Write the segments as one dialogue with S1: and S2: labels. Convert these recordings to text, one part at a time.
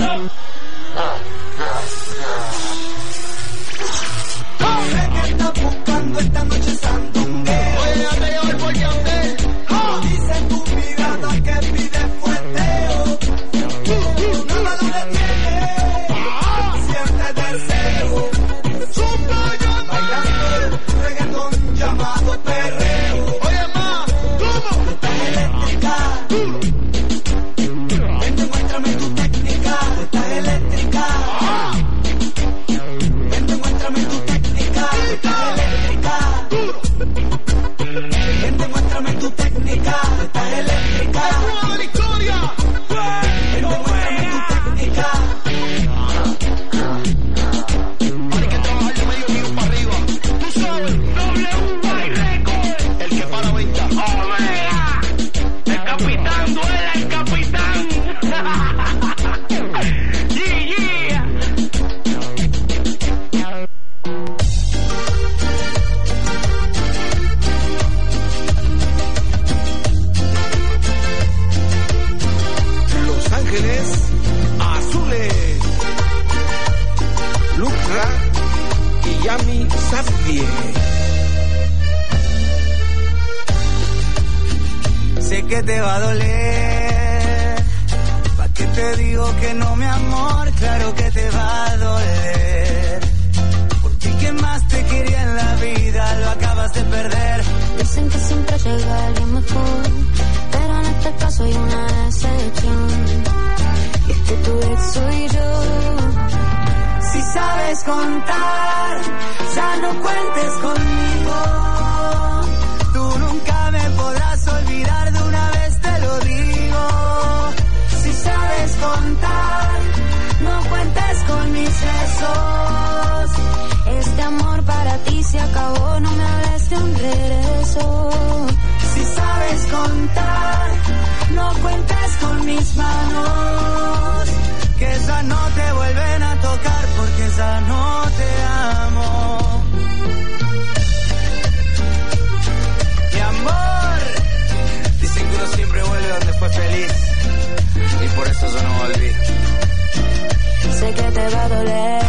S1: Sé que estás buscando esta noche sandungueo.
S2: Oye, ya te llevo el bollante.
S1: Como dice tu mirada que pide fueteo. Nada lo detiene. Siente deseo. Bailando reggaetón llamado perreo.
S2: Oye, ma, ¿cómo?
S1: Tú estás eléctrica. Ven, demuéstrame tu técnica. Tú estás eléctrica. Ven, demuéstrame tu técnica. Tú estás eléctrica. Ven, demuéstrame tu técnica. Tú estás eléctrica.
S2: ¡Prueba de la historia!
S1: Ven, demuéstrame tu técnica.
S2: Hay que trabajar de medio tiro para arriba. Tú sabes, W Record. El que para venta.
S3: ¡Omega! El capitán duela, el capitán. Yeah.
S2: Los Ángeles Azules. Lucra y Yami Sabie.
S1: Sé que te va a doler. ¿Pa' qué te digo que no, mi amor? Claro que te va a doler. Porque quien más te quería en la vida lo acabas de perder.
S4: Dicen que siempre llega alguien mejor, pero en este caso hay una excepción. Y es que tu ex soy yo.
S1: Si sabes contar, ya no cuentes conmigo. Tú nunca me podrás olvidar, de una vez te lo digo. Si sabes contar, no cuentes con mis besos.
S4: Este amor para ti se acabó, no me hables de un regreso.
S1: Si sabes contar, no cuentes con mis manos. Que esas no te vuelven a tocar, porque esa no te amo. Mi amor, dicen que uno siempre vuelve donde fue feliz, y por eso yo no volví.
S4: Sé que te va a doler.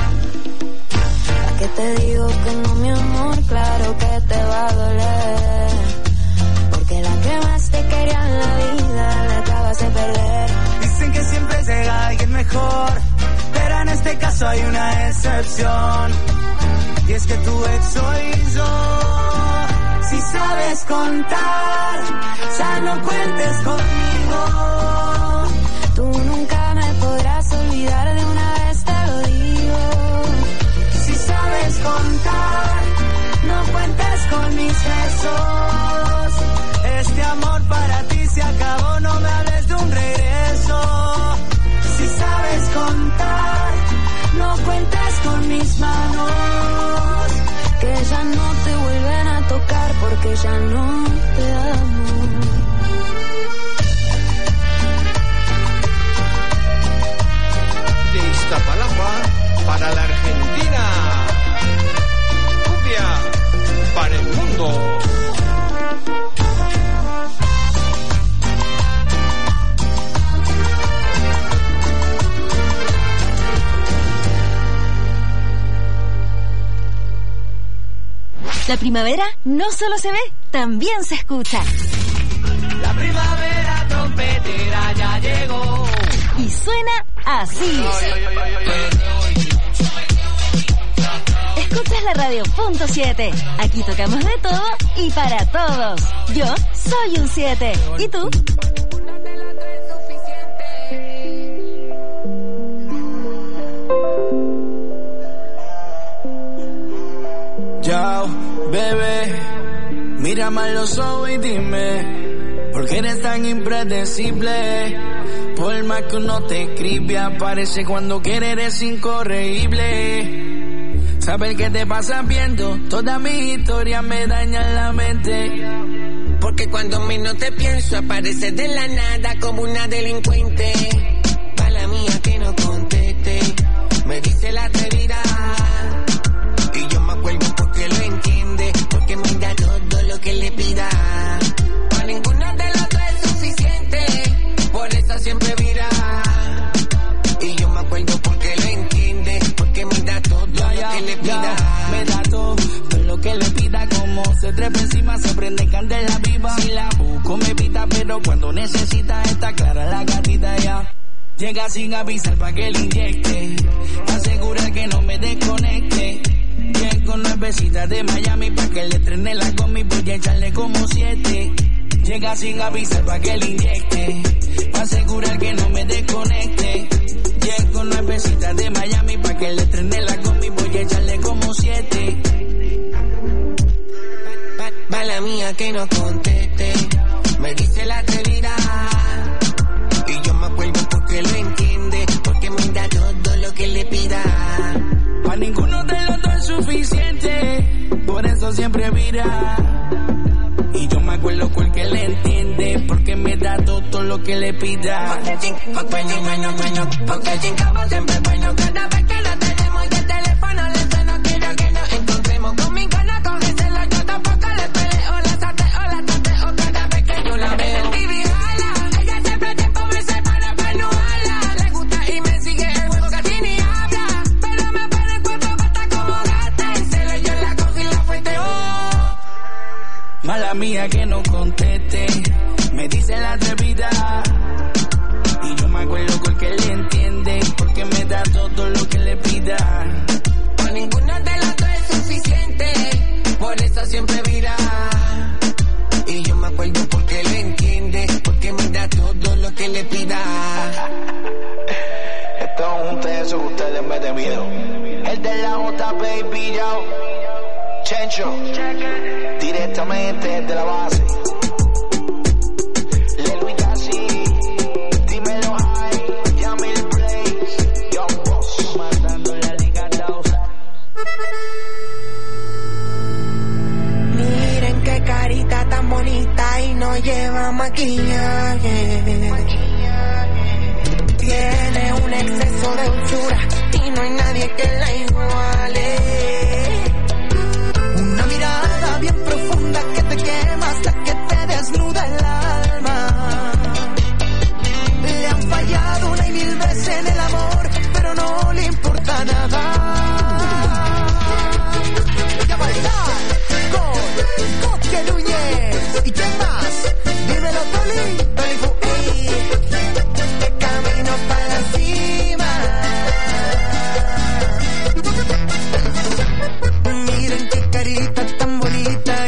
S4: ¿A qué te digo que no, mi amor? Claro que te va a doler. Porque la que más te quería en la vida la acabas de perder.
S1: Dicen que siempre llega alguien mejor, pero en este caso hay una excepción. Y es que tu ex soy yo. Si sabes contar, ya no cuentes conmigo.
S4: Tú nunca me podrás olvidar, de una vez te lo digo.
S1: Si sabes contar, no cuentes con mis besos. Este amor para ti se acabó, no me hables de un regreso. Si sabes contar, no cuentes con mis manos.
S4: Que ya no te vuelven a tocar, porque ya no te amo.
S2: De Iztapalapa para la Argentina. Cumbia para el mundo.
S5: La primavera no solo se ve, también se escucha.
S1: La primavera trompetera ya llegó.
S5: Y suena así. Escuchas la radio Punto 7. Aquí tocamos de todo y para todos. Yo soy un 7. ¿Y tú?
S1: Yo, bebé, mírame a los ojos y dime, ¿por qué eres tan impredecible? Por más que uno te escribe, aparece cuando quiere, eres incorregible. Saber qué te pasa viendo, toda mi historia me daña la mente.
S6: Porque cuando menos te pienso, apareces de la nada como una delincuente. Mala mía que no conteste, me dice la atrevida. Y yo me acuerdo porque lo entiende, porque me da todo lo que le pida. Para ninguna de las tres es suficiente, por eso siempre vira. Y yo
S1: se trepa encima, se prende candela viva. Si la busco me pita, pero cuando necesita está clara la gatita ya. Llega sin avisar pa' que le inyecte, asegura que no me desconecte. Llego con nuevecitas de Miami pa' que le estrene la combi, voy a echarle como 7. Llega sin avisar pa' que le inyecte, asegurar que no me desconecte. Llego con nuevecitas de Miami pa' que le estrene la combi, voy a echarle como 7.
S6: Mala mía que no conteste, me dice la atrevida. Y yo me acuerdo porque lo entiende, porque me da todo lo que le pida.
S1: Pa' ninguno de los dos es suficiente, por eso siempre vira. Y yo me acuerdo porque le entiende, porque me da todo lo que le pida.
S6: Porque chingamos siempre bueno, cada vez que lo tenemos y el teléfono le suena, quiero que nos encontremos. Conmigo no cógeselo, yo tampoco le peleo, la tateo, cada vez que yo la veo. Baby, jala, ella siempre tiempo me separa para no jala. Le gusta y me sigue el juego, casi ni habla, pero me pone el cuerpo basta como gata. En celo yo la cogí y la fueteo.
S1: Mala mía que no conteste, me dice la atrevida. Y yo me acuerdo porque le entiende, porque me da todo lo que le pida.
S6: Por ninguno de los dos es suficiente, por eso siempre vira. Y yo me acuerdo porque le entiende, porque me da todo lo que le pida.
S2: Esto es un teso que ustedes me meten miedo. El de la J, baby, yo. Chencho, directamente desde la base. Lelo y Casi, dímelo high, Yamil Blaze, Young Boss, matando la liga Dausa.
S6: Miren qué carita tan bonita y no lleva maquillaje. Tiene un exceso de dulzura y no hay nadie que la iguale. Una mirada bien profunda que te quema hasta que te desnuda el alma. Le han fallado una y mil veces en el amor, pero no le importa nada. Voy a bailar con Coque Núñez. ¿Y quién más? Dímelo, Toli Fu, ey. De camino para la cima. Miren qué carita tan bonita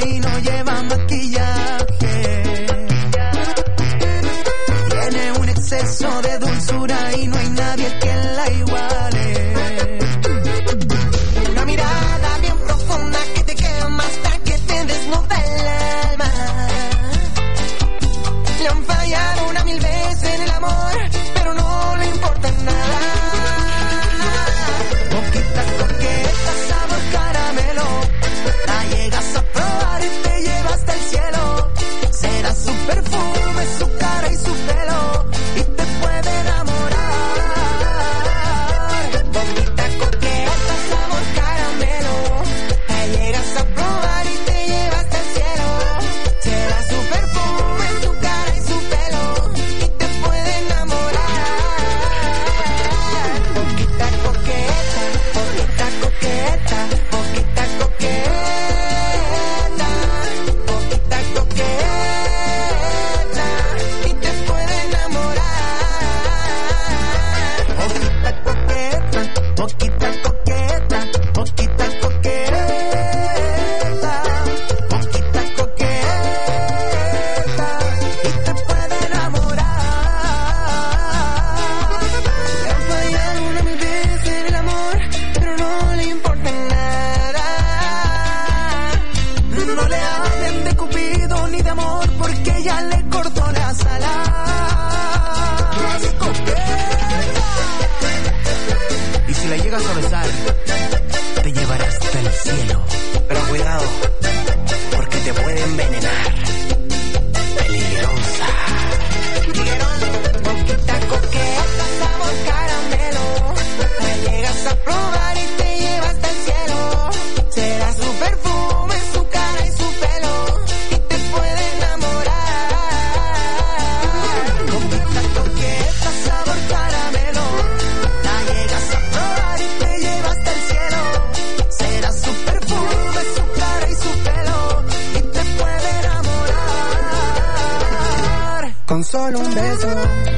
S1: con un beso.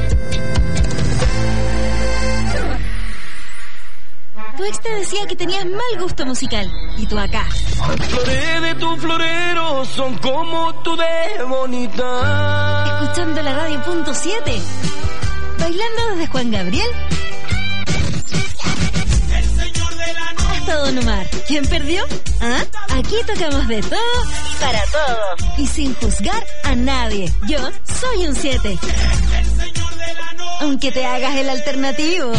S5: Tu ex te decía que tenías mal gusto musical. Y tú acá.
S3: Flores de tu florero son como tú de bonita.
S5: Escuchando la radio .7. Bailando desde Juan Gabriel hasta Don Omar. ¿Quién perdió? ¿Ah? Aquí tocamos de todo para todos. Y sin juzgar a nadie. Yo soy un 7. Aunque te hagas el alternativo.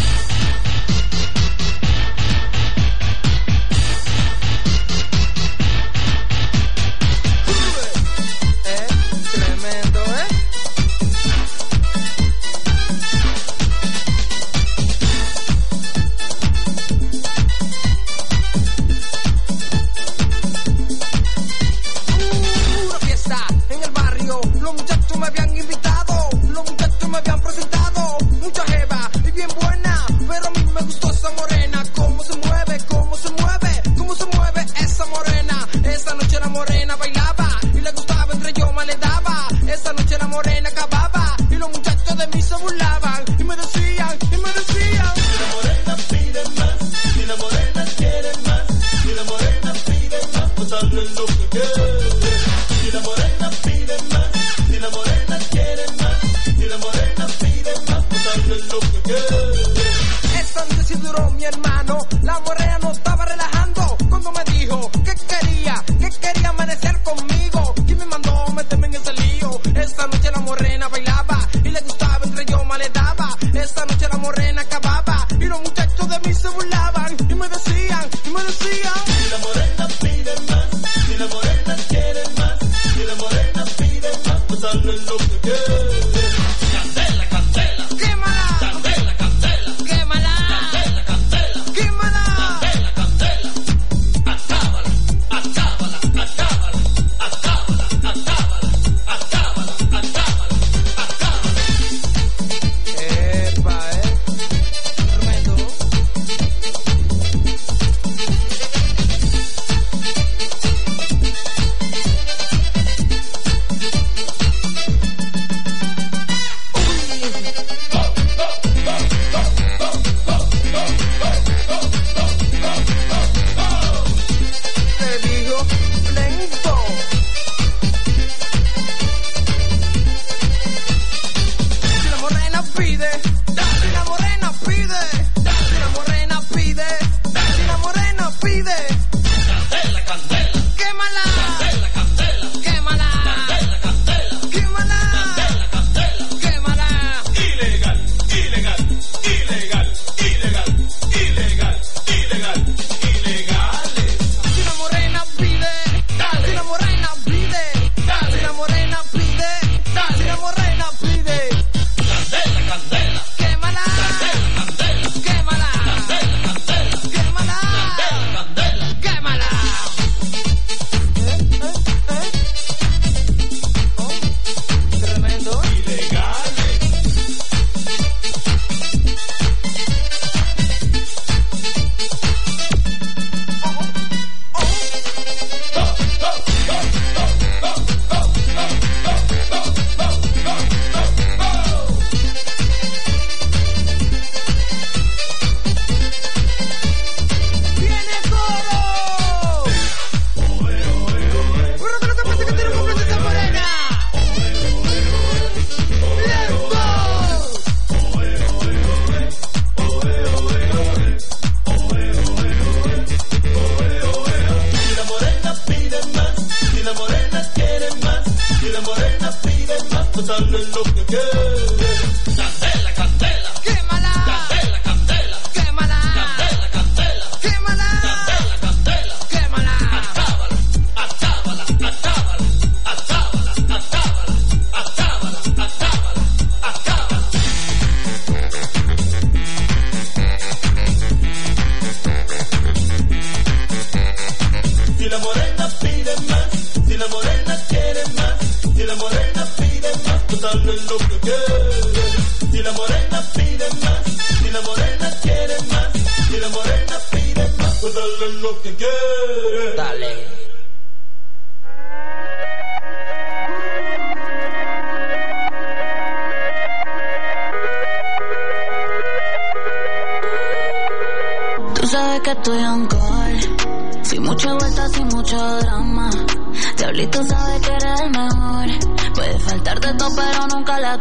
S4: Tú sabes que estoy on call, sin muchas vueltas, sin mucho drama. Diablito sabe que eres el mejor. Puede faltar de todo pero nunca la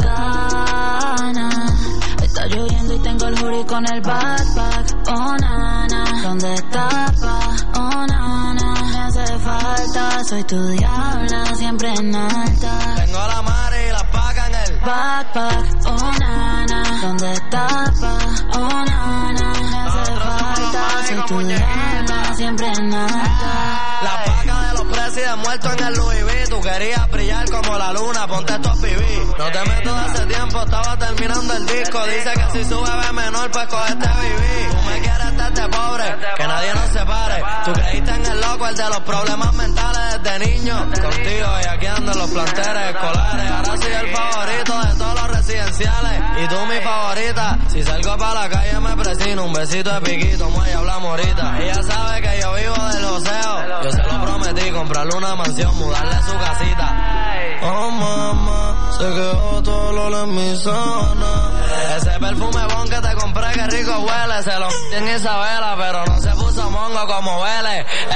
S4: gana. Está lloviendo y tengo el hoodie con el backpack. Oh nana, ¿dónde estás, pa? Oh nana, me hace falta. Soy tu diabla, siempre en alta.
S3: Tengo la madre y la paga en el
S4: backpack. Oh nana, ¿dónde estás, pa? Oh nana, me hace falta. Soy tu diabla, siempre en alta.
S3: La paga de los presidentes muertos en el Louis V. Tú querías brillar como la luna, ponte estos pibí. No te meto de hace tiempo, estaba terminando el disco. Dice que si sube ve menor, pues coge este BB. Tú me quieres estarte pobre, que nadie nos separe. Tú creíste en el loco, el de los problemas mentales desde niño. Contigo y aquí ando en los planteles escolares. Ahora soy el favorito de todos los residenciales. Y tú mi favorita. Si salgo para la calle me presino. Un besito de piquito, muelle, hablamos ahorita. Ella sabe que yo vivo del joseo. Yo se lo prometí, comprarle una mansión, mudarle su casita. Oh mamá, se quedó todo el olor en mi zona. Ese perfume bon que te compré, que rico huele. Se lo en Isabela, pero no se puso mongo como huele.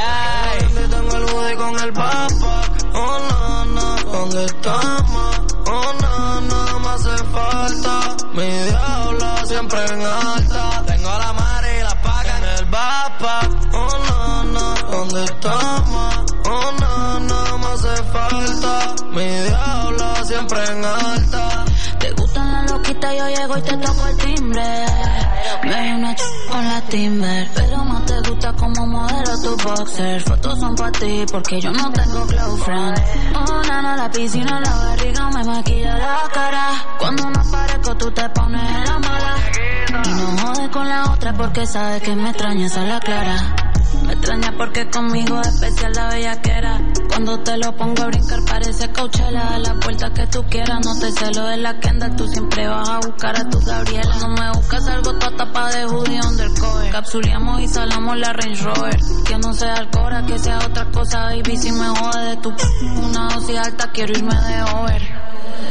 S3: Ey, tengo el hoodie con el backpack. Oh nana, ¿dónde estamos? Oh nana, me hace falta. Mi diabla siempre en alta. Tengo la madre y la paga en el backpack. Oh nana, ¿dónde estamos? Oh nana, me hace falta. Mi diabla siempre en alta.
S4: Te gustan las loquitas, yo llego y te toco el timbre. Me doy una con la Timber, pero no te gusta como modelo tu boxer. Fotos son para ti porque yo no tengo close friend. Oh nana, la piscina, la barriga me maquilla la cara. Cuando no aparezco tú te pones en la mala. Y no jodes con la otra porque sabes que me extrañas a la clara. Me extraña porque conmigo es especial la bellaquera. Cuando te lo pongo a brincar parece Coachella. A la vuelta que tú quieras, no te celo de la Kendall. Tú siempre vas a buscar a tu Gabriela. No me buscas algo toda tapa de hoodie undercover. Capsuleamos y salamos la Range Rover. Que no sea Alcora, que sea otra cosa, baby. Si me jode de tu una dosis alta, quiero irme de over.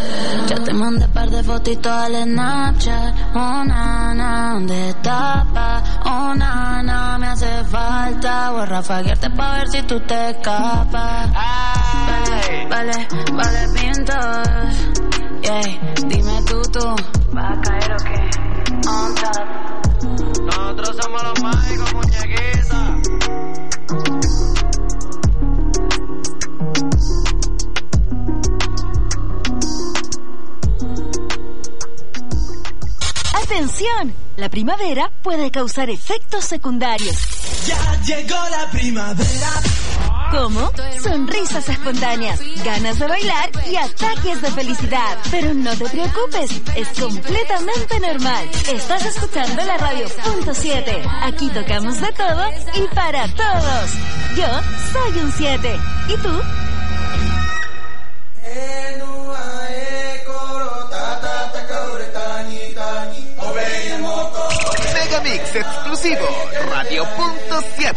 S4: Ya te mandé par de fotitos al Snapchat. Oh nana, ¿dónde estás, pa? Oh nana, me hace falta. Voy a rafaguearte pa' ver si tú te escapas. Vale, pintos. Yeah, dime tú. ¿Vas a caer o qué? On top.
S3: Nosotros somos los mágicos, muñequitas.
S5: ¡Atención! La primavera puede causar efectos secundarios.
S1: Ya llegó la primavera.
S5: ¿Cómo? Sonrisas espontáneas, ganas de bailar y ataques de felicidad. Pero no te preocupes, es completamente normal. Estás escuchando la radio .7. Aquí tocamos de todo y para todos. Yo soy un 7. ¿Y tú?
S7: Megamix exclusivo, Radio .7.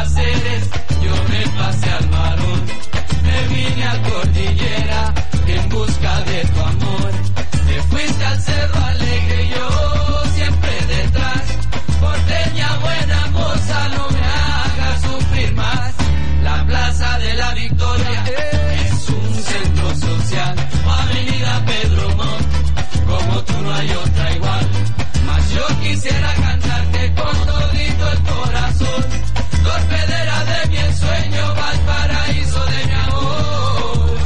S8: placeres, yo me pasé al varón, me vine a Cordillera en busca de tu amor. Te fuiste al Cerro Alegre y yo siempre detrás. Porteña buena moza, no me hagas sufrir más. La Plaza de la Victoria es un centro social, Avenida Pedro Montt, como tú no hay otra igual. Mas yo quisiera cantarte con todito el corazón, torpedera de mi ensueño, Valparaíso de mi amor.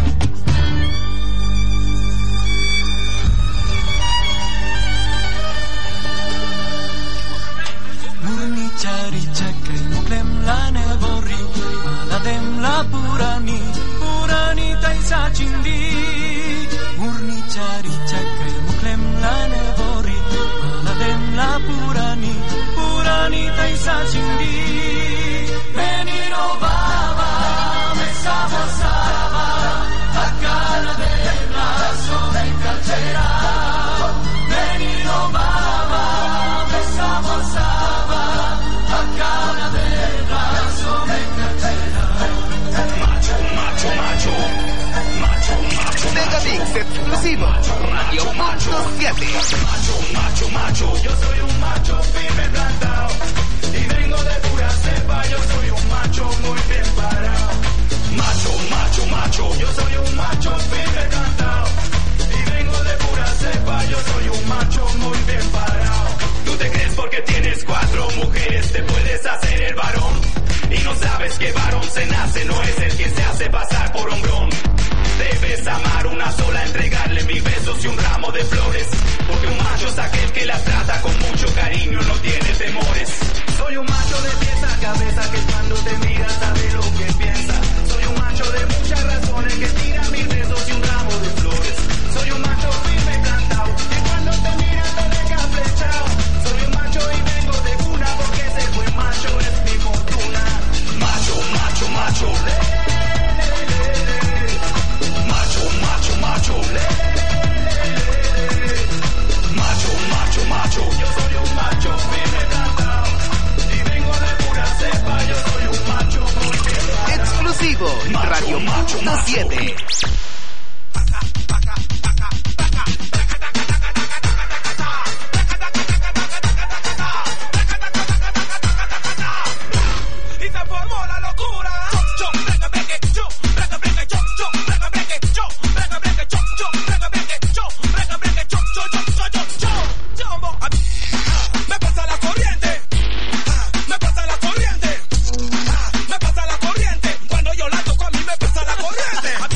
S9: Murnichari chakre nuklem la nevori, maladem la purani, purani taisa chindi. Murnichari chakre nuklem la nevori, maladem la purani, purani taisa chindi. Menino baba, me sabosaba, acá de brazo me encarcera. Menino baba, me sabosaba, acá de brazo me encarcera.
S7: Macho, macho, macho, macho, macho. Megamix exclusivo, Radio.7. Macho, macho, macho. Yo soy un macho firme plantado y vengo de pura cepa. Yo soy un macho muy bien parado. Macho, macho, macho. Yo soy un macho firme plantado y vengo de pura cepa. Yo soy un macho muy bien parado. Tú te crees porque tienes 4 mujeres te puedes hacer el varón y no sabes que varón se nace, no es el que se hace pasar por hombrón. Debes amar una sola, entregarle 1000 besos y un ramo de flores, porque un macho es aquel que la trata con mucho cariño, no tiene temores. Soy un macho de pies a cabeza que cuando te mira sabe lo que piensa. Soy un macho de muchas razones que tira 1000 besos y un ramo de flores. Soy un macho firme y plantado que cuando te mira te deja flechado. Soy un macho y vengo de cuna porque ese buen macho es mi fortuna. Macho, macho, macho. Macho, macho, macho. Macho, macho, macho. Yo soy un macho firme plantado y vengo de pura cepa. Yo soy un macho muy bien. Exclusivo, Radio.7.
S10: Cuando yo la toco a mí me pasa la corriente.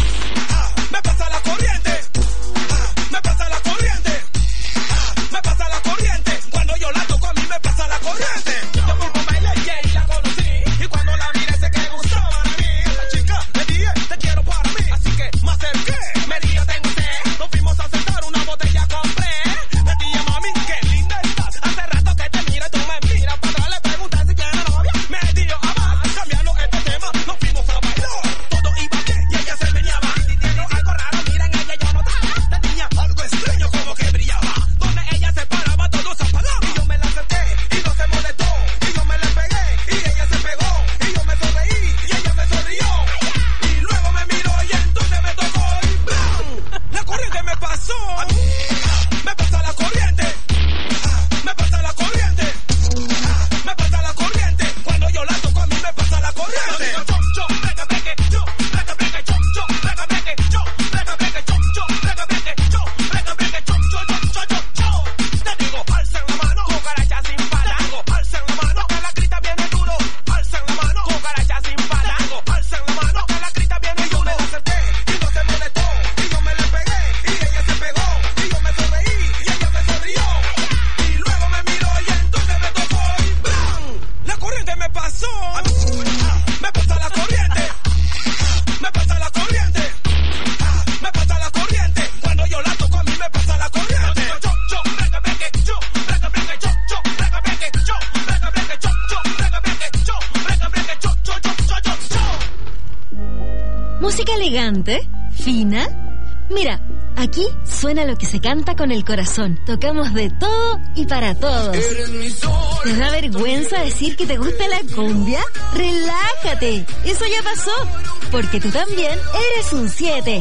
S5: Música elegante, fina. Mira, aquí suena lo que se canta con el corazón. Tocamos de todo y para todos.
S8: Eres mi sol.
S5: ¿Te da vergüenza decir que te gusta la cumbia? ¡Relájate! Eso ya pasó, porque tú también eres un 7.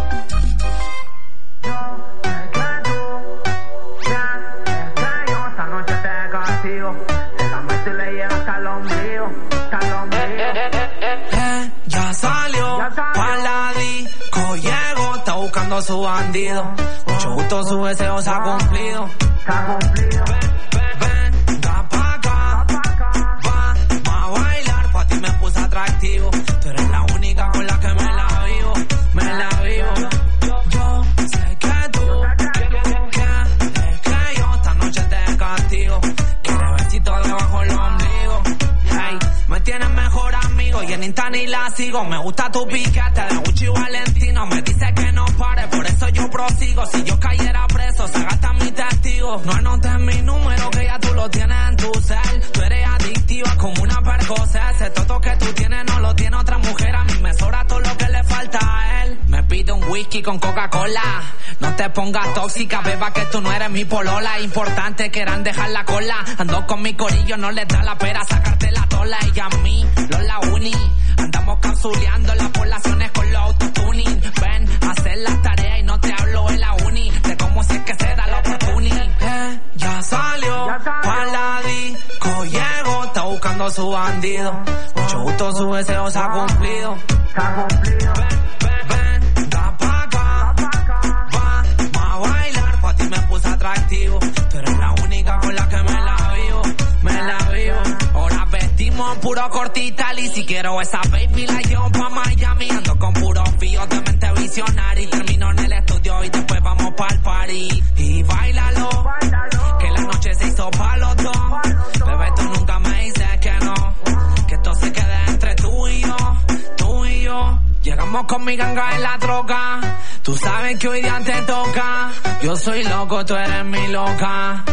S11: Esta noche te castigo, te la meto y le llega hasta el ombligo,
S6: ya salió, pa' la disco llegó, está buscando a su bandido. Mucho gusto, su deseo se ha cumplido. Venga pa' acá, vamos a bailar, pa' ti me puse atractivo. Tú eres la única con la que me la vivo. Yo sé que tú quieres que yo esta noche te castigo. Quieres besito debajo del ombligo. Hey, me tienes mejor amigo y en Insta ni la sigo. Me gusta tu piquete de Gucci Valentino. Me dice que no pare, por eso yo prosigo. Si yo cayera preso, se gasta mi testigo. No anotes mi número que ya tú lo tienes en tu cel. Tú eres adictiva como una Percocet. Ese toto que tú tienes no lo tiene otra mujer. A mí me sobra todo lo que le falta a él. Me pide un whisky con Coca-Cola. No te pongas tóxica, beba, que tú no eres mi polola. Importante quieran dejar la cola. Ando con mi corillo, no les da la pera sacarte la tola. Y a mí, la uni. Andamos capsuleando las poblaciones con los autotuning. Ven a hacer las tareas y no te hablo en la uni. De cómo si es que se da la oportunidad. Ya salió, pa' la disco llegó, está buscando a su bandido. Mucho gusto, su deseo se ha cumplido. Venga pa' acá, vamos a bailar, pa' ti me puse atractivo. Tú eres la única con la que me la vivo. Ahora vestimos en puro cortital y si quiero esa baby la llevo pa' Miami. Ando con puros fíos de mente visionaria y termino en el estudio y después vamos pa'l party. Y bailalo, que la noche se hizo pa' los dos. Bebé, tú nunca me dices que no, que esto se quede entre tú y yo. Llegamos con mi ganga en la troca. Tú sabes que hoy día te toca. Yo soy loco, tú eres mi loca.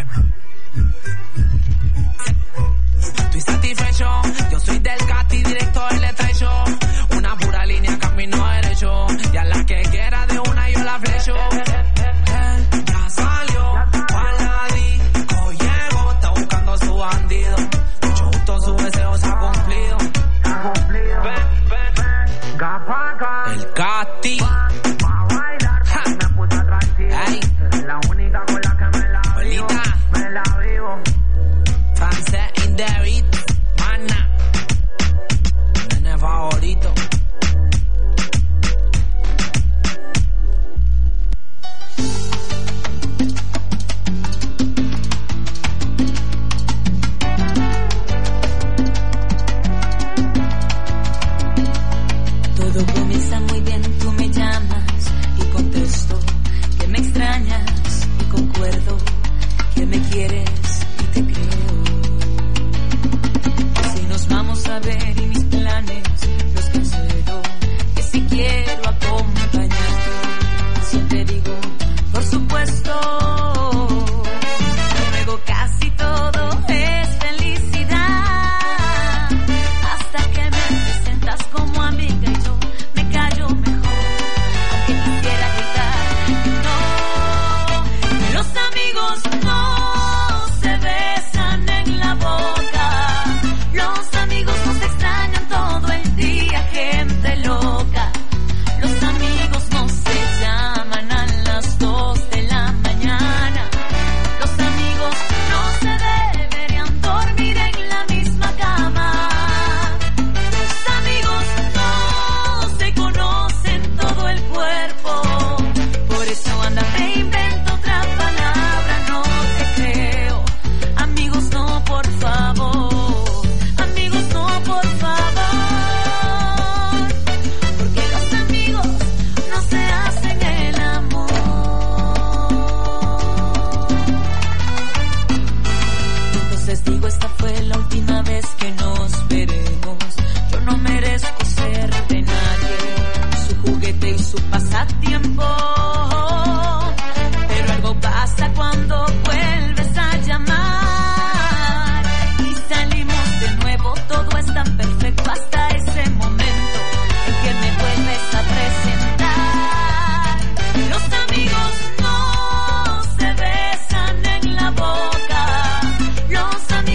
S6: Estoy satisfecho, yo soy del casti directo del estrecho. Una pura línea, camino derecho. Y a la que quiera de una yo la flecho. Ya salió, pa' la disco llegó, está buscando a su bandido. Mucho gusto, su deseo se ha cumplido. El casti.
S11: Eres la única con la que me la vivo.
S6: Francés in the beat, mana. Nene favorito.
S4: Todo comienza muy bien, tú me llamas y contesto que me extrañas y concuerdo que me quieres y te creo. Si nos vamos a ver y mis planes los cancelo, que si quiero acompañarte, siempre digo, por supuesto. Luego casi todo es felicidad, hasta que me presentas como amiga y yo me callo mejor, aunque quisiera gritar no. Los amigos no se besan en la boca, los amigos nos extrañan todo el día, gente loca. Los amigos no se llaman a las 2 de la mañana, los amigos no se deberían dormir en la misma cama. Los amigos no se conocen todo el cuerpo, por eso anda me invento otra palabra, no te creo. Amigos no, por favor, amigos no, por favor, porque los amigos no se hacen el amor. Entonces digo, esta fue la última vez que nos veremos. Yo no merezco ser de nadie, su juguete y su pasatiempo. Pero algo pasa cuando vuelves a llamar y salimos de nuevo. Todo es tan perfecto hasta ese momento en que me vuelves a presentar. Los amigos no se besan en la boca, los amigos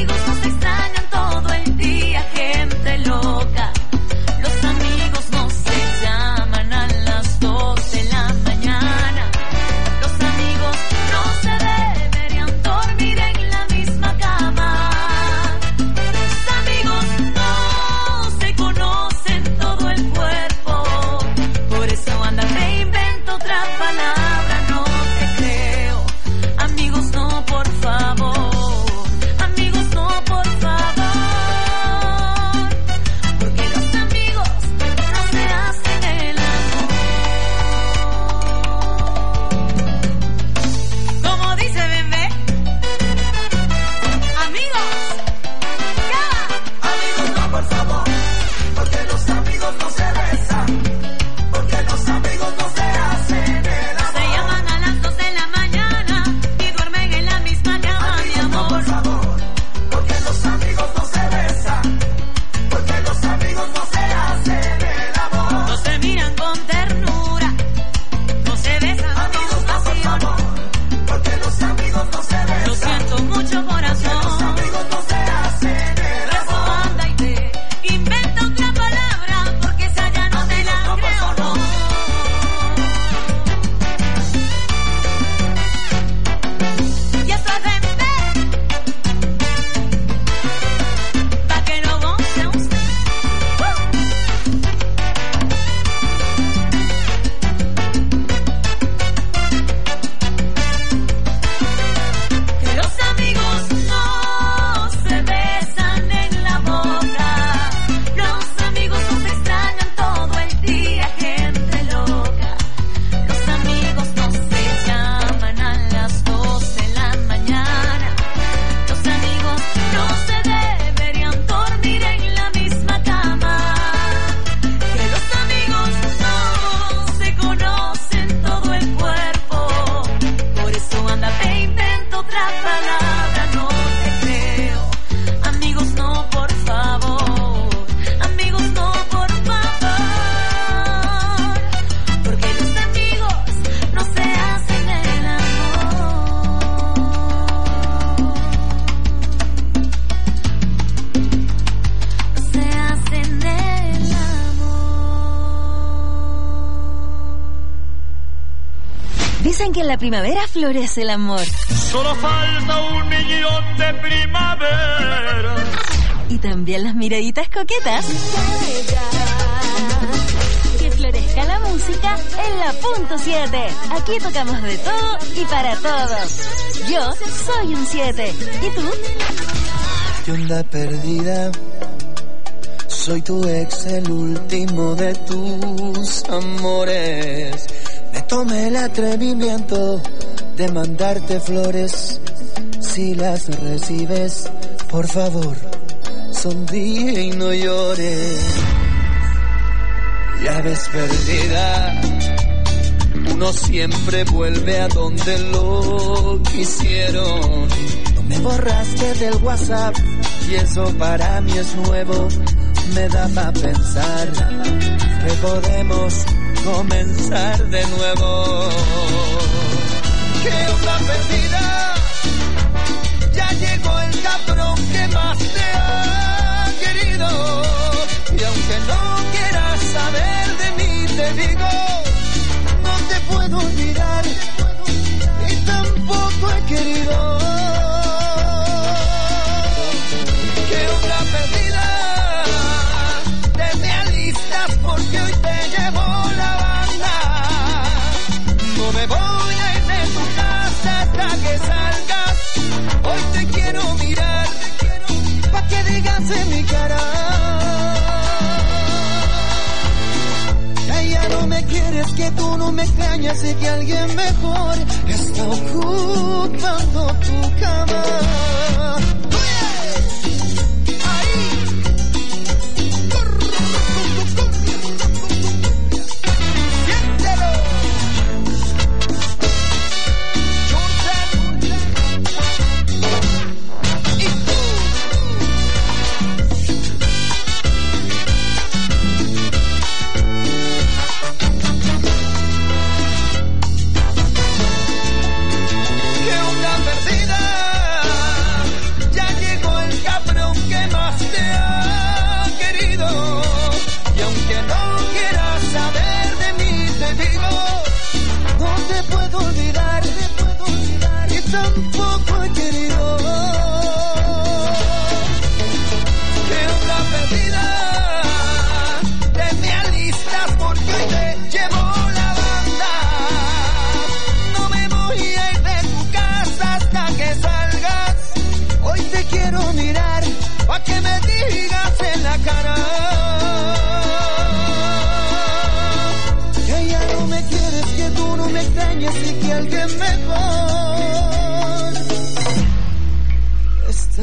S5: Dicen que en la primavera florece el amor.
S12: Solo falta 1.000.000 de primavera.
S5: Y también las miraditas coquetas. Que florezca la música en la punto 7. Aquí tocamos de todo y para todos. Yo soy un 7. ¿Y tú?
S13: ¿Qué onda perdida? Soy tu ex, el último de tus amores. Me tomé el atrevimiento de mandarte flores. Si las recibes, por favor, sonríe y no llores. Ya ves perdida, uno siempre vuelve a donde lo quisieron. No me borraste del WhatsApp y eso para mí es nuevo. Me da pa' pensar que podemos comenzar de nuevo. ¿Qué onda perdida? Ya llegó el cabrón que más te ha querido. Y aunque no quieras saber de mí, te digo, no te puedo olvidar y tampoco he querido. ¿Qué onda perdida? Porque hoy te llevo la banda. No me voy a ir de tu casa hasta que salgas. Hoy te quiero mirar pa' que digas en mi cara. Ya no me quieres, que tú no me extrañas y que alguien mejor está ocupando tu cama. Tampoco he querido. ¿Qué onda perdida? Te me alistas porque hoy te llevo la banda. No me voy a ir de tu casa hasta que salgas. Hoy te quiero mirar pa' que me digas en la cara que ya no me quieres, que tú no me extrañas y que alguien mejor está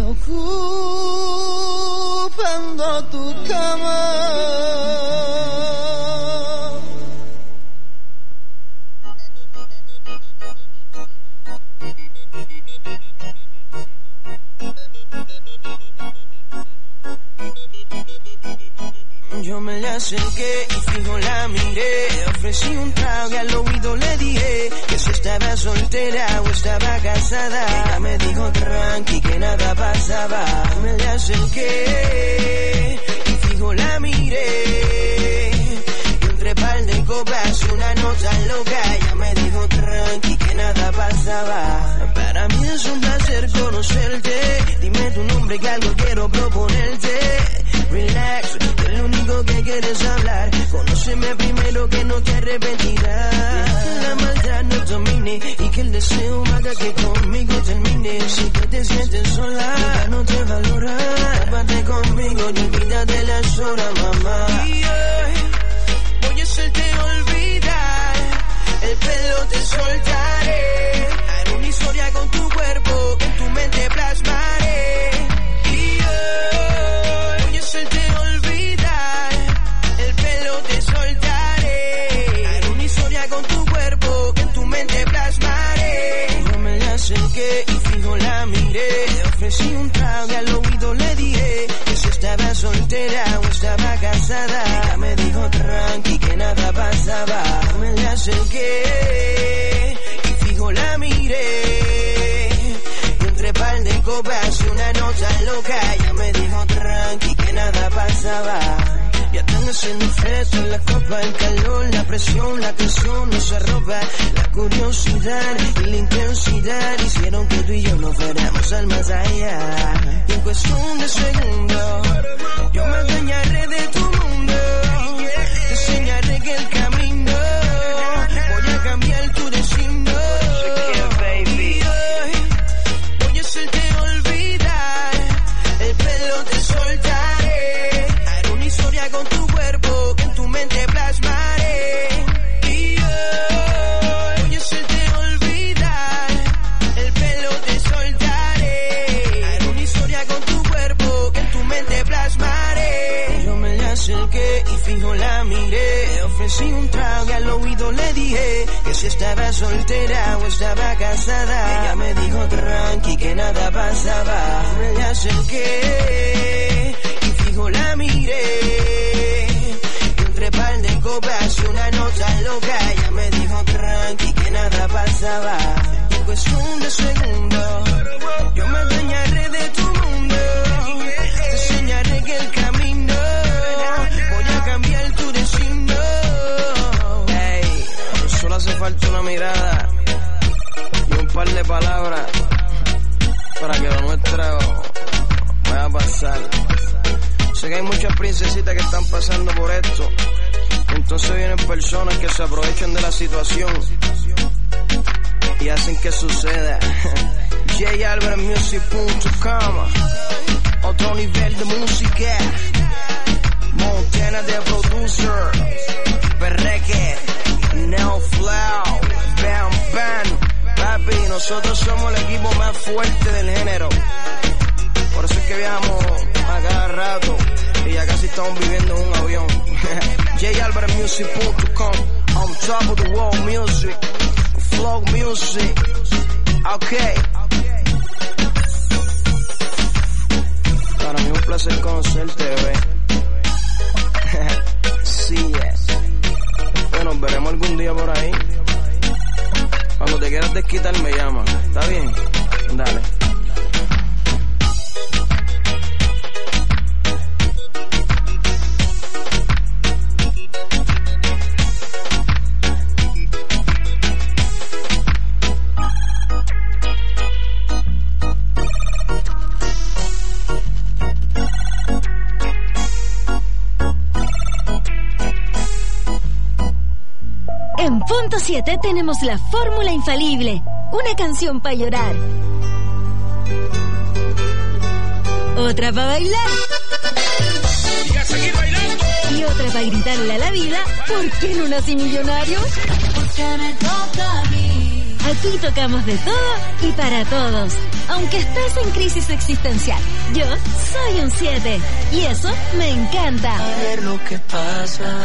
S13: ocupando tu cama. Yo me le acerqué y fijo la miré. Ofrecí un trago y al oído le dije que si estaba soltera o estaba casada. Ella me dijo tranqui que nada pasaba. Me le acerqué y fijo la miré. Y entre par de copas y una nota loca. Ella me dijo tranqui que nada pasaba. Para mí es un placer conocerte. Dime tu nombre que algo quiero proponerte. Relax, es lo único que quieres hablar. Conóceme primero que no te arrepentirás. Que la maldad no domine y que el deseo haga que conmigo termine. Si tú te sientes sola, ya no te valora. Aparte conmigo y olvídate las horas, mamá. Y hoy voy a hacerte olvidar. El pelo te soltaré. Haré una historia con tu cuerpo, en tu mente plasmaré. Y fijo la miré, ofrecí un trago y al oído le dije que si estaba soltera o estaba casada. Ella me dijo tranqui que nada pasaba. Me la acerqué y fijo la miré. Y entre par de copas y una nota loca. Ella me dijo tranqui que nada pasaba. Ya tan haciendo fresco en la copa, el calor, la presión, la tensión nos arroba. La curiosidad y la intensidad hicieron que tú y yo nos fuéramos al más allá. Y en cuestión de segundos, yo me adueñaré de tu mundo. Te enseñaré que el camino, voy a cambiar tu destino. Voy a hacerte olvidar, el pelo te soltaré. Haré una historia con tu cuerpo que en tu mente plasmaré. Y voy a hacerte olvidar, el pelo te soltaré. Haré una historia con tu cuerpo que en tu mente plasmaré. Yo me le acerqué y fijo la miré. Ofrecí un trago y al oído le dije que si estaba soltera o estaba casada. Ella me dijo tranqui que nada pasaba. Me le acerqué y fijo la miré. Y entre par de copas y una nota loca. Ella me dijo tranqui que nada pasaba. Y en cuestión de segundos, yo me adueñaré de tu mundo. Te enseñaré que el camino, voy a cambiar tu destino. Ey, solo hace falta una mirada y un par de palabras para que lo nuestro vaya a pasar. Sé que hay muchas princesitas que están pasando por esto. Entonces vienen personas que se aprovechan de la situación y hacen que suceda. JAlbertMusic.com, otro nivel de música. Montana de producer, Perreque, Neo Flow, Bam Bam. Papi, nosotros somos el equipo más fuerte del género. Por eso es que viajamos a cada rato y ya casi estamos viviendo en un avión. JAlbertMusic.com, on top of the world music, flow music. Okay. Para mí es un placer conocerte, bebé. Sí, yes. Bueno, nos veremos algún día por ahí. Cuando te quieras desquitar me llama. ¿Está bien? Dale.
S5: En punto 7 tenemos la fórmula infalible, una canción para llorar, otra para bailar
S10: Y a seguir bailando.
S5: y otra para gritarle a la vida, ¿por qué no nací millonario?
S1: Porque me toca a mí.
S5: Aquí tocamos de todo y para todos, aunque estés en crisis existencial. Yo soy un 7 y eso me encanta.
S1: A ver lo que pasa.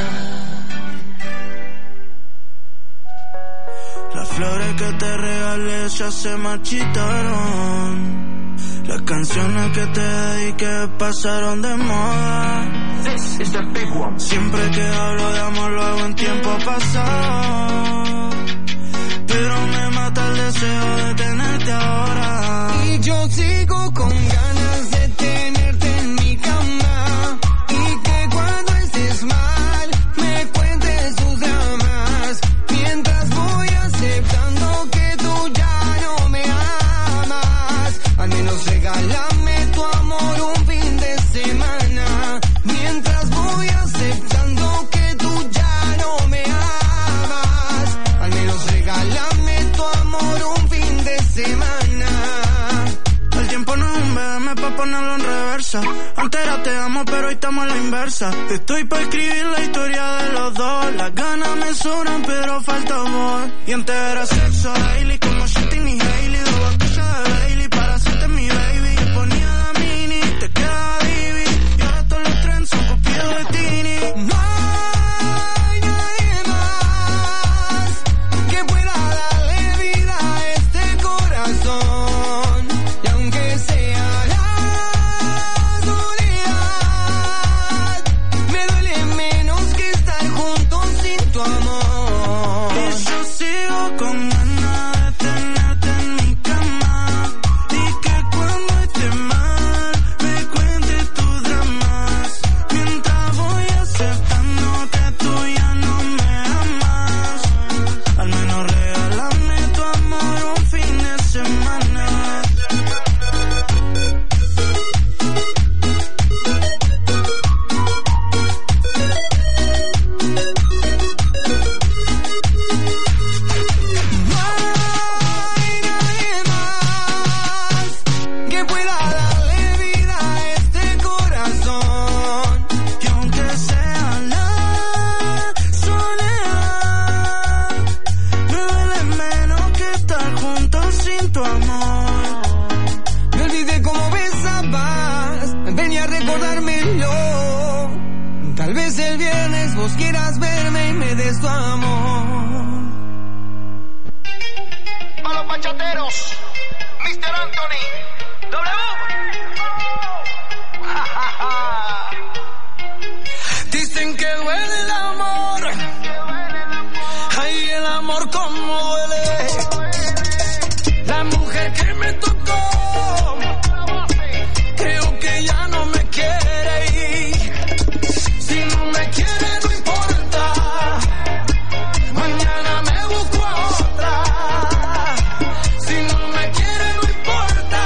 S14: Las flores que te regalé ya se marchitaron. Las canciones que te dediqué pasaron de moda. Siempre que hablo de amor lo hago en tiempo pasado. Pero me mata el deseo de tenerte ahora.
S13: Y yo sigo con ganas de tenerte en mi cama. Y que cuando estés mal me cuentes tus dramas. Mientras voy aceptando que tú ya no me amas. Al menos regálame tu amor un fin de semana. Mientras voy aceptando que tú ya no me amas. Al menos regálame tu amor un fin de semana.
S14: El tiempo no es un BM pa' ponerlo en reversa. Antes era te amo pero hoy estamos a la inversa. Estoy pa' escribir la historia de los dos. Las ganas me sobran pero falta amor. Y antes era sexo daily como Shitty y Hailey. Dos botellas de Bailey para hacerte mi baby. Yo ponía la mini, te quedaba divi. Y ahora todos los trends son copiados de Tini.
S13: No hay nadie más que pueda darle vida a este corazón. Y aunque sea la soledad, me duele menos que estar juntos sin tu amor.
S14: Y yo sigo con ganas de
S13: llegues el viernes, vos quieras verme y me des tu amor.
S2: A los bachateros, Mr. Anthony, W.
S13: Dicen que duele el amor, ay, el amor como duele. La mujer que me tocó, creo que ya no me quiere ir. Si no me quiere no importa, mañana me busco a otra. Si no me quiere no importa,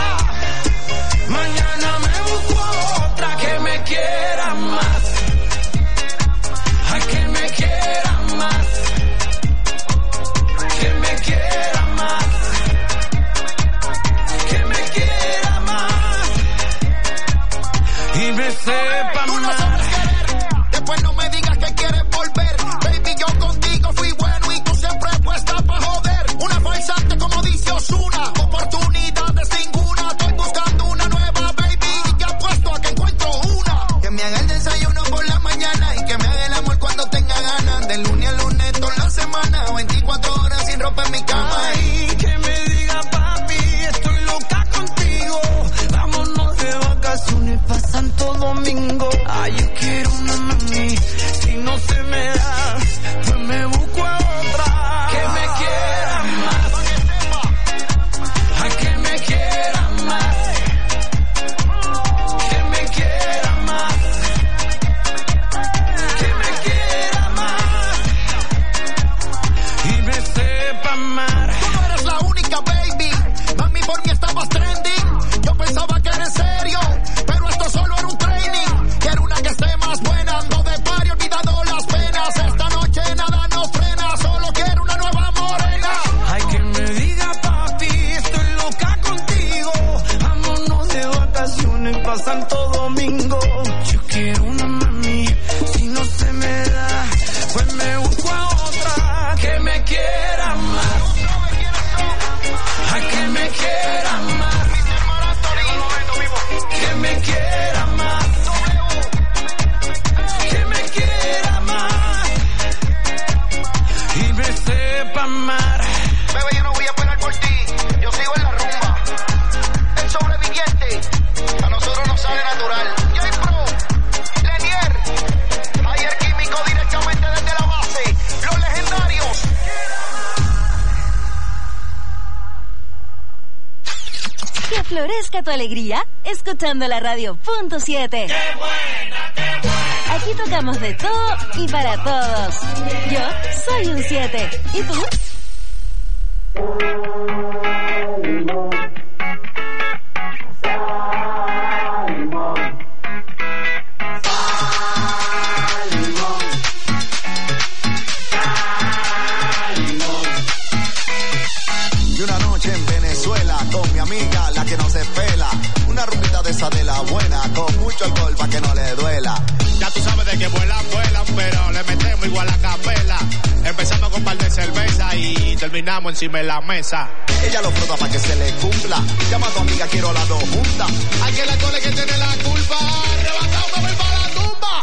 S13: mañana me busco a otra que me quiera más. A que me quiera más, que me quiera más, que me quiera más y me sepa
S2: Tú no
S13: más.
S2: sabes querer, después no me digas que quieres volver. Baby, yo contigo fui bueno y tú siempre puesta pa' joder. Una falsante como dice Ozuna, oportunidades ninguna. Estoy buscando una nueva baby y ya apuesto a que encuentro una. Que me haga el desayuno por la mañana y que me haga el amor cuando tenga ganas. De lunes a lunes toda la semana, 24 horas sin ropa en mi cama.
S13: Ay, que me diga papi, estoy loca contigo. Vámonos de vacaciones pa' Santo Domingo. Ay, yo quiero una mami, si no se me da, pues me busco a otra. Que me quiera más, a que me quiera más, que me quiera más, que me quiera más y me sepa amar.
S2: Tú no eres la única, baby. Mami, por mí estabas trending. Yo pensaba que era en serio, pero esto solo era un training. Quiero una que esté más buena. Ando de party, olvidando las penas. Esta noche nada nos frena. Solo quiero una nueva morena.
S13: Ay, que me diga papi, estoy loca contigo. Vámonos de vacaciones pa' Santo Domingo. Yo quiero una mami, si no se me da, pues me busco a otra. Que me quiera más, a que me quiera más, que me quiera más, que me quiera más y me sepa amar.
S2: Bebé, yo no voy a esperar por ti. Yo sigo en la rumba. El sobreviviente, a nosotros nos sale natural. J-Pro, Lenier, ayer químico directamente desde la base. Los legendarios.
S5: Que florezca tu alegría escuchando la radio punto 7. Aquí tocamos de todo y para todos. Yo soy un 7. ¿Y tú?
S15: Y una noche en Venezuela con mi amiga, la que no se pela. Una rumbita de esa de la buena, con mucho alcohol pa' que no le duela.
S16: Ya tú sabes de que vuelan, pero le metemos igual a capela. Empezamos con un par de cerveza y terminamos encima de la mesa.
S15: Ella lo frota pa' que se le cumpla. Llama a tu amiga, quiero las dos juntas.
S16: Aquí el alcohol es que tiene la culpa. Arrebatado como el para la tumba.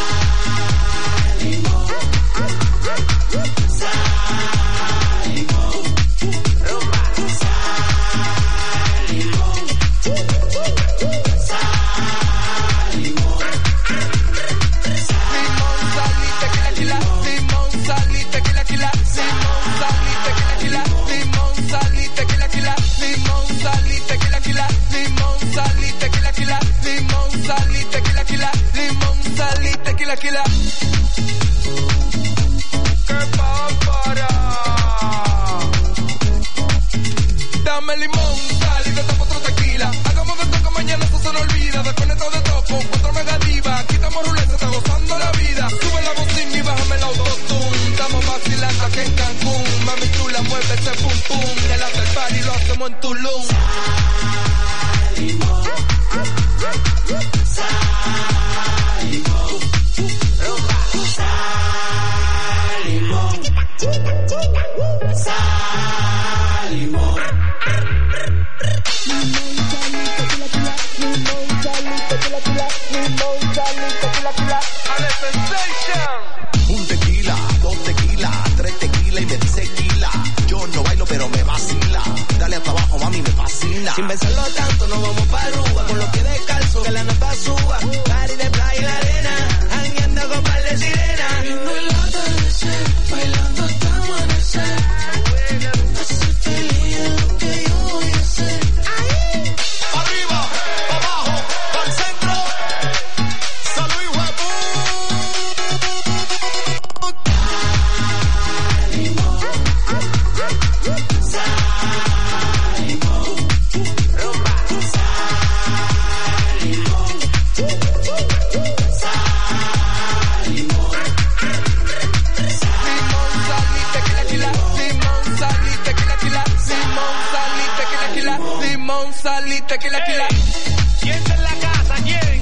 S13: Tequila. ¡Qué pámpara! Dame limón, sal y te tomo otro tequila. Hagamos de toque, mañana eso se nos olvida. Desconectado de topo, 4 mega diva. Quitamos ruleta, está gozando la vida. Sube la bocina y bájame el autotune. Estamos vacilando aquí en Cancún. Mami chula, mueve ese pum pum. El after party lo hacemos en Tulum. Sal, limón. Sal, limón. Sal, limón. Sal, limón. Limón,
S17: Sponsor, tequila, tequila.
S10: ¿Quién está en la casa? ¿Quién?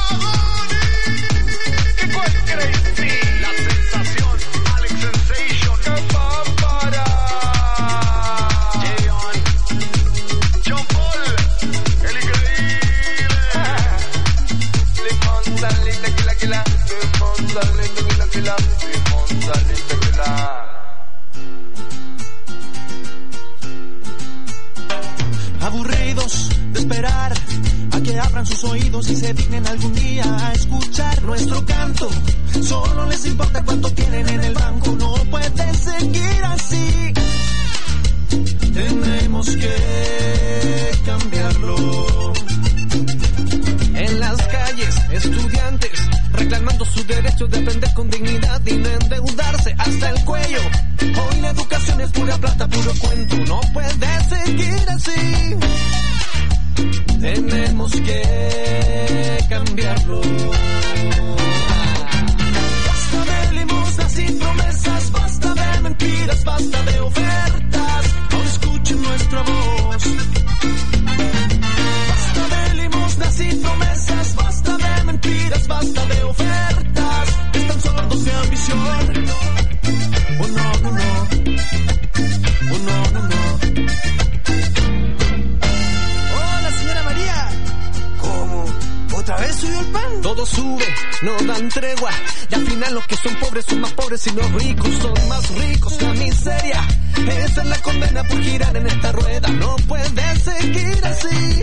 S10: ¿Qué cuál crazy? La sensación, Alex Sensation. Para. Jayon. John Paul. El increíble.
S17: Sponsor, tequila, tequila. Sponsor, tequila, tequila. Sponsor, tequila.
S18: Aburridos de esperar a que abran sus oídos y se dignen algún día a escuchar nuestro canto. Solo les importa cuánto tienen en el banco. No puede seguir así. Tenemos que cambiarlo. En las calles, estudiantes reclamando su derecho de aprender con dignidad y no endeudarse hasta el cuello. Hoy la educación es pura plata, puro cuento. No puede seguir así. Tenemos que cambiarlo. Basta de limosnas y promesas, basta de mentiras, basta de ofertas. Ahora escuchen nuestra voz. Basta de limosnas y promesas, basta de mentiras, basta de ofertas. Están sordos de ambición. Oh no, no, no. Oh no, no, no. Hola, señora María. ¿Cómo? ¿Otra vez subió el pan? Todo sube, no dan tregua. Y al final los que son pobres son más pobres y los ricos son más ricos. La miseria, esa es la condena por girar en esta rueda. No puede seguir así.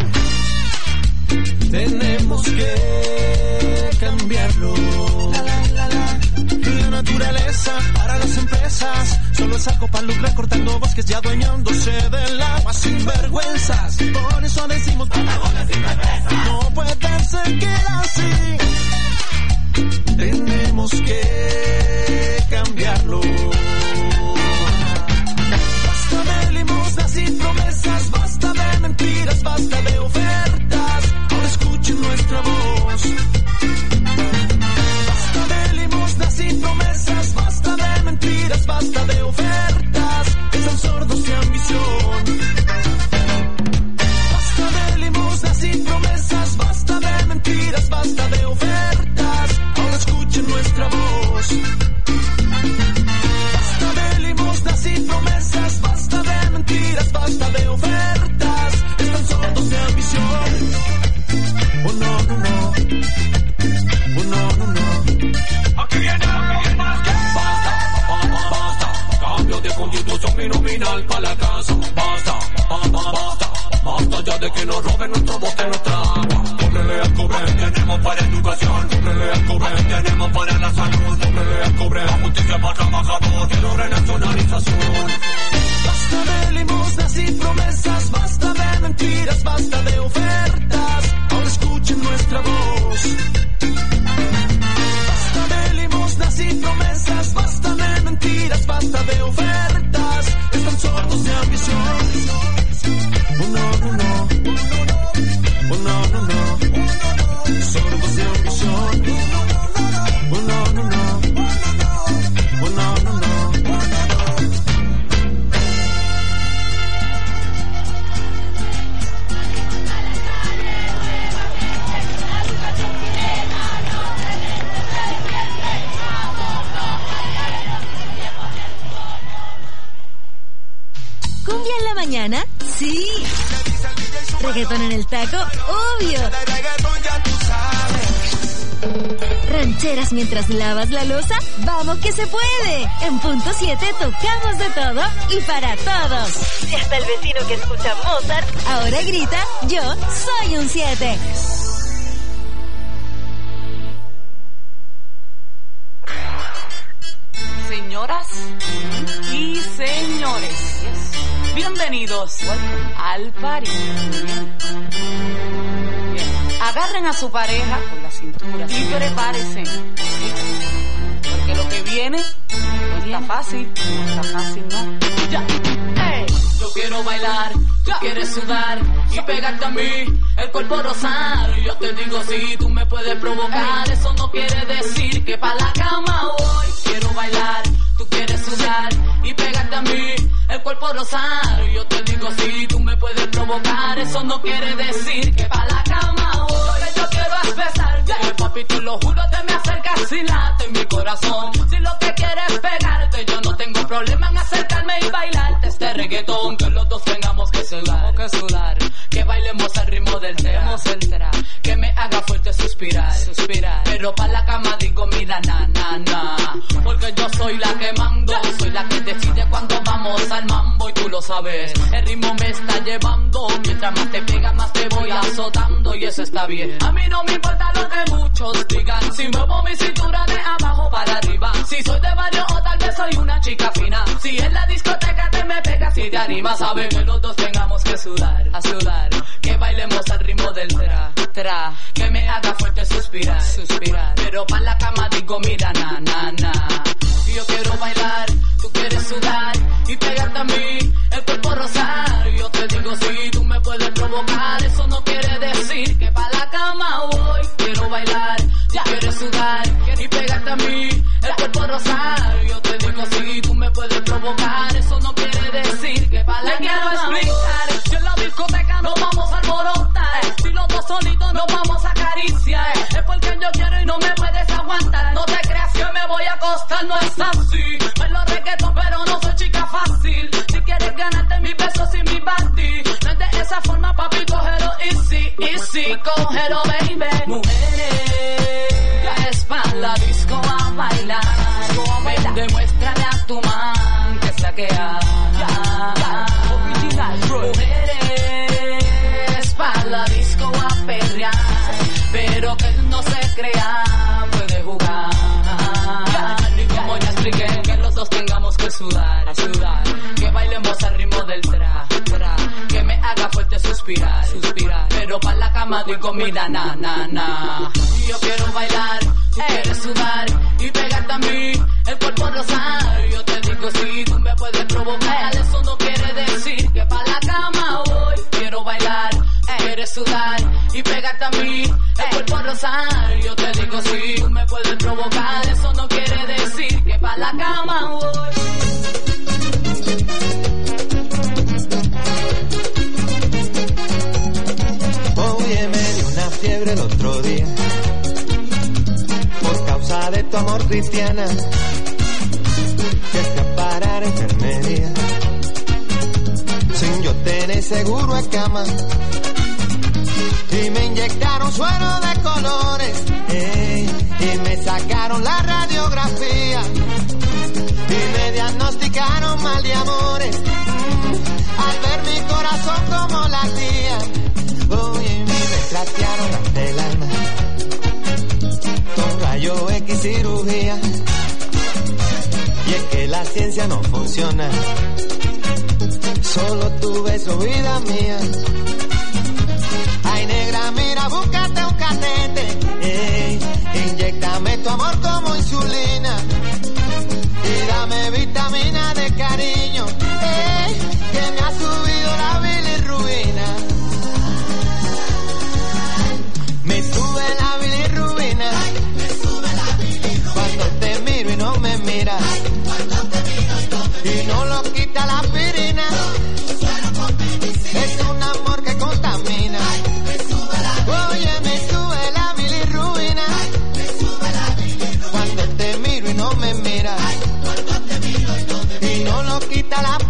S18: Tenemos que cambiarlo. La naturaleza para las empresas solo es algo para lucrar, cortando bosques y adueñándose del agua sin vergüenzas. Por eso decimos no puede seguir así. Tenemos que cambiarlo. Basta de limosnas y promesas, basta de mentiras, basta de ofertas. Ahora escuchen nuestra voz. Basta de limosnas y promesas, basta de mentiras, basta de ofertas. Están sordos de ambición. Basta de limosnas y promesas, basta de mentiras, basta de ofertas. Ahora escuchen nuestra voz. Basta de limosnas y promesas, basta de mentiras, basta de ofertas. Están sordos de ambición. Oh no, no, no. Oh no, no, no.
S10: Aquí viene más que basta, basta. Cambio de constitución y nominal para la casa. Basta, basta. Basta ya de que nos roben nuestro bote, nuestra agua. Cóbrele al cobre, tenemos para educación. Cóbrele al cobre, tenemos para la salud. Cóbrele al cobre, la justicia para trabajador. Quiero renacionalización.
S18: Basta de limosnas y promesas, basta de mentiras, basta de ofertas. Ahora escuchen nuestra voz. Basta de limosnas y promesas, basta de mentiras, basta de ofertas. Están sordos de ambición. Oh no, no, no. Oh no, no, no. Sordos de ambición. Oh no, no, no. Oh no, no, no.
S5: ¿Cumbia en la mañana? Sí. ¿Reggaetón en el taco? Obvio. ¿Rancheras mientras lavas la loza? ¡Vamos que se puede! En punto 7 tocamos de todo y para todos. Y hasta el vecino que escucha Mozart ahora grita, yo soy un 7.
S19: Señoras y señores, bienvenidos al party. Bien. Agarren a su pareja con la cintura y prepárense, porque lo que viene no está fácil, no. Ya. Hey. Yo quiero bailar, tú quieres sudar y pegarte a mí, el cuerpo rosar. Yo te digo si tú me puedes provocar, eso no quiere decir que pa' la cama voy. Quiero bailar, tú quieres sudar y pegarte a mí, el cuerpo rosar. Yo te digo si tú me puedes provocar.
S8: provocar, eso no quiere decir que pa' la cama voy. Lo que yo quiero es besarte, papi, te lo juro, te me acercas y late mi corazón. Si lo que quieres es pegarte, yo no tengo problema en acercarme y bailarte este reggaetón, que los dos tengamos que sudar, que bailemos al ritmo del tema, que me haga fuerte suspirar, pero pa' la cama digo mira na na na, porque yo soy la que mando, soy la que decide cuando vamos al mambo y tú lo sabes, el ritmo me está llevando, mientras más te pega más te voy azotando y eso está bien, a mí no me importa lo que muchos digan, si muevo mi cintura de abajo para arriba, si soy de barrio o tal vez soy una chica fina, si en la discoteca te me pegas y te animas, sabes que los dos tengamos que sudar, que bailemos al ritmo del tra, que me haga fuerte suspirar, pero pa' la cama digo mira na na na, yo quiero bailar, tú quieres sudar y pegarte a mí, el cuerpo rosar, yo te digo si tú me puedes provocar, eso no quiere decir que pa' la cama voy, quiero bailar, ya quieres sudar y pegarte a mí, el cuerpo rosar, yo te digo si tú me puedes provocar, eso no quiere decir que pa' la cama voy. Si en la discoteca nos vamos a alborotar, si los dos solitos nos vamos a acariciar, es porque yo quiero y no me puedes aguantar, no te creas que me voy a acostar, no es así, bailo reggaetón pero no soy chica fácil, si quieres ganarte mis besos y mi body, no es de esa forma papi, cógelo easy, cógelo baby, mujeres, ya es pa' la disco a bailar, demuéstrale a tu man que es la que hay, mujeres, pa' la disco a perrear, pero que él no se crea, puede jugar, y como ya expliqué, que los dos tengamos que sudar, que bailemos al ritmo del tra, que me haga fuerte suspirar, pero pa' la cama digo mira na na na, yo quiero bailar, tú quieres sudar y pegarte a mí, el cuerpo rosar, yo te digo si tú me puedes provocar, eso no quiere decir que pa' la cama voy, quiero bailar, quieres sudar y pegarte a mí, el cuerpo rosar, yo te digo si tú me puedes provocar, eso no quiere decir que pa' la cama voy.
S20: Oye, me dio una fiebre el otro día por causa de tu amor cristiana, que fui a parar a enfermería sin yo tener seguro en cama, y me inyectaron suero de colores, y me sacaron la radiografía, y me diagnosticaron mal de amores, al ver mi corazón como latía, oye, me trastearon hasta el alma, con rayo X cirugía, y es que la ciencia no funciona, solo tu beso, vida mía. Ay, negra, mira, búscate un catete, inyéctame tu amor como insulina, y dame vitamina de cariño, que me ha subido la bilirrubina. Me sube la bilirrubina, cuando te miro y no me miras, y no lo quita la aspirina, es un amor que contamina. Oye, me sube la bilirrubina, cuando te miro y no me miras, y no lo quita la